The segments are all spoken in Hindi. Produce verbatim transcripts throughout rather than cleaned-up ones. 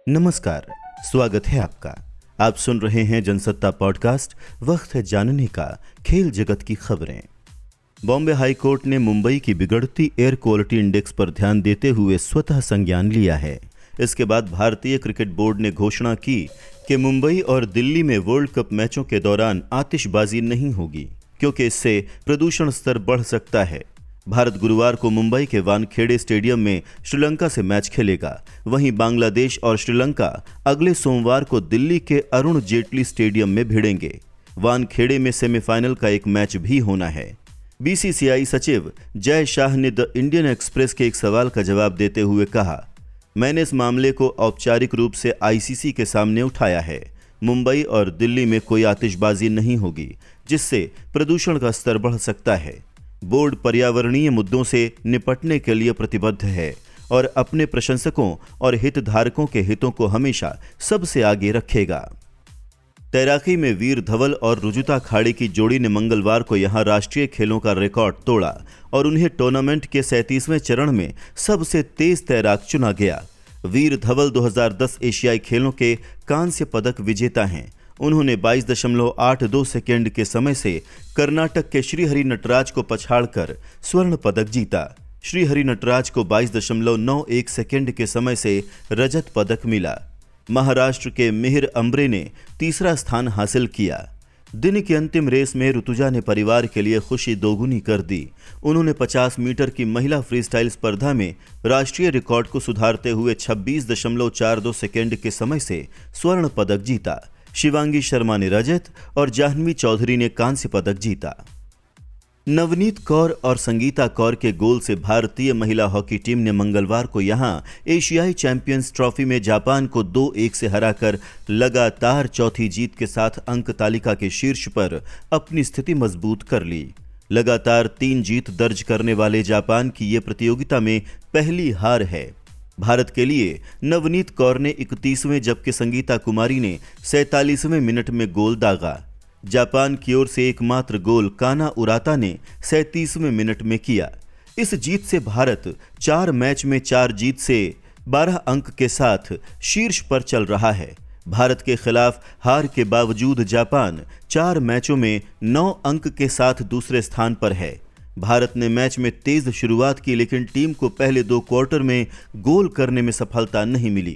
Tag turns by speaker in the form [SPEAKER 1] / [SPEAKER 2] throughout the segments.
[SPEAKER 1] नमस्कार, स्वागत है आपका। आप सुन रहे हैं जनसत्ता पॉडकास्ट। वक्त है जानने का खेल जगत की खबरें। बॉम्बे हाई कोर्ट ने मुंबई की बिगड़ती एयर क्वालिटी इंडेक्स पर ध्यान देते हुए स्वतः संज्ञान लिया है। इसके बाद भारतीय क्रिकेट बोर्ड ने घोषणा की कि मुंबई और दिल्ली में वर्ल्ड कप मैचों के दौरान आतिशबाजी नहीं होगी, क्योंकि इससे प्रदूषण स्तर बढ़ सकता है। भारत गुरुवार को मुंबई के वानखेड़े स्टेडियम में श्रीलंका से मैच खेलेगा। वहीं बांग्लादेश और श्रीलंका अगले सोमवार को दिल्ली के अरुण जेटली स्टेडियम में भिड़ेंगे। वानखेड़े में सेमीफाइनल का एक मैच भी होना है। बीसीसीआई सचिव जय शाह ने द इंडियन एक्सप्रेस के एक सवाल का जवाब देते हुए कहा, मैंने इस मामले को औपचारिक रूप से आईसीसी के सामने उठाया है। मुंबई और दिल्ली में कोई आतिशबाजी नहीं होगी, जिससे प्रदूषण का स्तर बढ़ सकता है। बोर्ड पर्यावरणीय मुद्दों से निपटने के लिए प्रतिबद्ध है और अपने प्रशंसकों और हितधारकों के हितों को हमेशा सबसे आगे रखेगा। तैराकी में वीर धवल और रुजुता खाड़ी की जोड़ी ने मंगलवार को यहां राष्ट्रीय खेलों का रिकॉर्ड तोड़ा और उन्हें टूर्नामेंट के सैंतीसवें चरण में सबसे तेज तैराक चुना गया। वीर धवल दो हज़ार दस एशियाई खेलों के कांस्य पदक विजेता हैं। उन्होंने बाईस दशमलव आठ दो सेकेंड के समय से कर्नाटक के श्रीहरि नटराज को पछाड़कर स्वर्ण पदक जीता। श्रीहरि नटराज को बाईस दशमलव नौ एक सेकेंड के समय से रजत पदक मिला। महाराष्ट्र के मिहिर अम्ब्रे ने तीसरा स्थान हासिल किया। दिन की अंतिम रेस में ऋतुजा ने परिवार के लिए खुशी दोगुनी कर दी। उन्होंने पचास मीटर की महिला फ्रीस्टाइल स्पर्धा में राष्ट्रीय रिकॉर्ड को सुधारते हुए छब्बीस दशमलव चार दो सेकेंड के समय से स्वर्ण पदक जीता। शिवांगी शर्मा ने रजत और जाह्नवी चौधरी ने कांस्य पदक जीता। नवनीत कौर और संगीता कौर के गोल से भारतीय महिला हॉकी टीम ने मंगलवार को यहां एशियाई चैंपियंस ट्रॉफी में जापान को दो एक से हराकर लगातार चौथी जीत के साथ अंक तालिका के शीर्ष पर अपनी स्थिति मजबूत कर ली। लगातार तीन जीत दर्ज करने वाले जापान की ये प्रतियोगिता में पहली हार है। भारत के लिए नवनीत कौर ने इकतीसवें जबकि संगीता कुमारी ने सैंतालीसवें मिनट में गोल दागा। जापान की ओर से एकमात्र गोल काना उराता ने सैंतीसवें मिनट में किया। इस जीत से भारत चार मैच में चार जीत से बारह अंक के साथ शीर्ष पर चल रहा है। भारत के खिलाफ हार के बावजूद जापान चार मैचों में नौ अंक के साथ दूसरे स्थान पर है। भारत ने मैच में तेज शुरुआत की, लेकिन टीम को पहले दो क्वार्टर में गोल करने में सफलता नहीं मिली।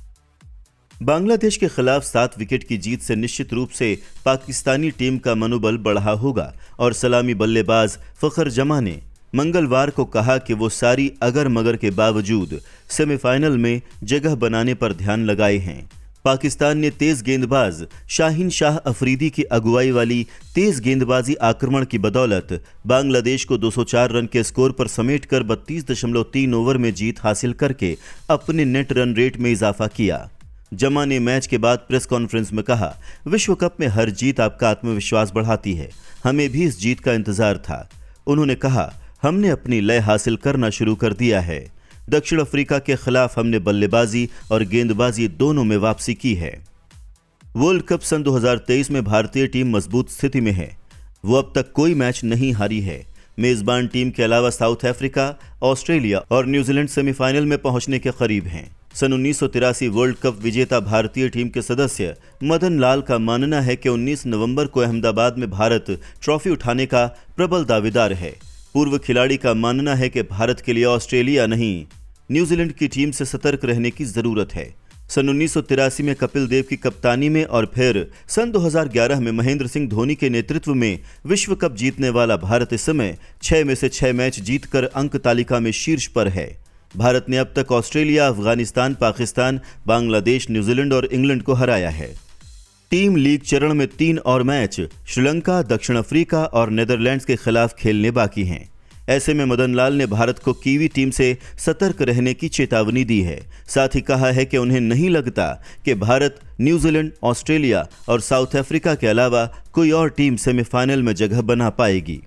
[SPEAKER 1] बांग्लादेश के खिलाफ सात विकेट की जीत से निश्चित रूप से पाकिस्तानी टीम का मनोबल बढ़ा होगा और सलामी बल्लेबाज फखर जमा ने मंगलवार को कहा कि वो सारी अगर मगर के बावजूद सेमीफाइनल में जगह बनाने पर ध्यान लगाए हैं। पाकिस्तान ने तेज गेंदबाज शाहीन शाह अफरीदी की अगुवाई वाली तेज गेंदबाजी आक्रमण की बदौलत बांग्लादेश को दो सौ चार रन के स्कोर पर समेटकर बत्तीस दशमलव तीन ओवर में जीत हासिल करके अपने नेट रन रेट में इजाफा किया। जमा ने मैच के बाद प्रेस कॉन्फ्रेंस में कहा, विश्व कप में हर जीत आपका आत्मविश्वास बढ़ाती है। हमें भी इस जीत का इंतजार था। उन्होंने कहा, हमने अपनी लय हासिल करना शुरू कर दिया है। दक्षिण अफ्रीका के खिलाफ हमने बल्लेबाजी और गेंदबाजी दोनों में वापसी की है। वर्ल्ड कप सन दो हज़ार तेईस में भारतीय टीम मजबूत स्थिति में है। वो अब तक कोई मैच नहीं हारी है। मेजबान टीम के अलावा साउथ अफ्रीका, ऑस्ट्रेलिया और न्यूजीलैंड सेमीफाइनल में पहुंचने के करीब हैं। सन उन्नीस सौ तिरासी वर्ल्ड कप विजेता भारतीय टीम के सदस्य मदन लाल का मानना है कि उन्नीस नवंबर को अहमदाबाद में भारत ट्रॉफी उठाने का प्रबल दावेदार है। पूर्व खिलाड़ी का मानना है कि भारत के लिए ऑस्ट्रेलिया नहीं, न्यूजीलैंड की टीम से सतर्क रहने की जरूरत है। सन उन्नीस सौ तिरासी में कपिल देव की कप्तानी में और फिर सन दो हज़ार ग्यारह में महेंद्र सिंह धोनी के नेतृत्व में विश्व कप जीतने वाला भारत इस समय छह में से छह मैच जीतकर अंक तालिका में शीर्ष पर है। भारत ने अब तक ऑस्ट्रेलिया, अफगानिस्तान, पाकिस्तान, बांग्लादेश, न्यूजीलैंड और इंग्लैंड को हराया है। टीम लीग चरण में तीन और मैच श्रीलंका, दक्षिण अफ्रीका और नीदरलैंड्स के खिलाफ खेलने बाकी हैं। ऐसे में मदन लाल ने भारत को कीवी टीम से सतर्क रहने की चेतावनी दी है। साथ ही कहा है कि उन्हें नहीं लगता कि भारत, न्यूजीलैंड, ऑस्ट्रेलिया और साउथ अफ्रीका के अलावा कोई और टीम सेमीफाइनल में जगह बना पाएगी।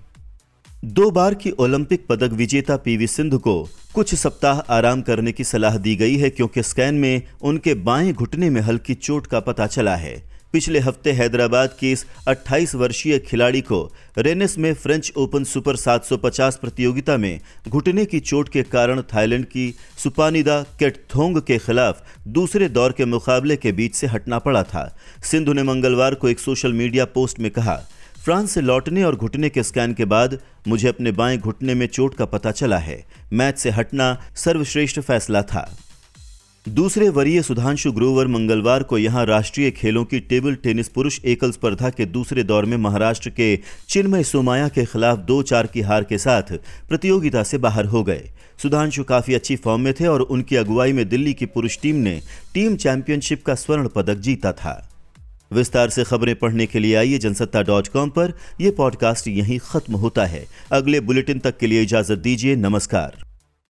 [SPEAKER 1] दो बार की ओलंपिक पदक विजेता पीवी सिंधु को कुछ सप्ताह आराम करने की सलाह दी गई है, क्योंकि स्कैन में उनके बाएं घुटने में हल्की चोट का पता चला है। पिछले हफ्ते हैदराबाद की इस अट्ठाईस वर्षीय खिलाड़ी को रेनेस में फ्रेंच ओपन सुपर सात सौ पचास प्रतियोगिता में घुटने की चोट के कारण थाईलैंड की सुपानिदा केटथोंग के खिलाफ दूसरे दौर के मुकाबले के बीच से हटना पड़ा था। सिंधु ने मंगलवार को एक सोशल मीडिया पोस्ट में कहा, फ्रांस से लौटने और घुटने के स्कैन के बाद मुझे अपने बाएं घुटने में चोट का पता चला है। मैच से हटना सर्वश्रेष्ठ फैसला था। दूसरे वरीय सुधांशु ग्रोवर मंगलवार को यहां राष्ट्रीय खेलों की टेबल टेनिस पुरुष एकल स्पर्धा के दूसरे दौर में महाराष्ट्र के चिन्मय सोमाया के खिलाफ दो चार की हार के साथ प्रतियोगिता से बाहर हो गए। सुधांशु काफी अच्छी फॉर्म में थे और उनकी अगुवाई में दिल्ली की पुरुष टीम ने टीम चैंपियनशिप का स्वर्ण पदक जीता था। विस्तार से खबरें पढ़ने के लिए आइए जनसत्ता डॉट कॉम पर। यह पॉडकास्ट यहीं खत्म होता है। अगले बुलेटिन तक के लिए इजाजत दीजिए। नमस्कार।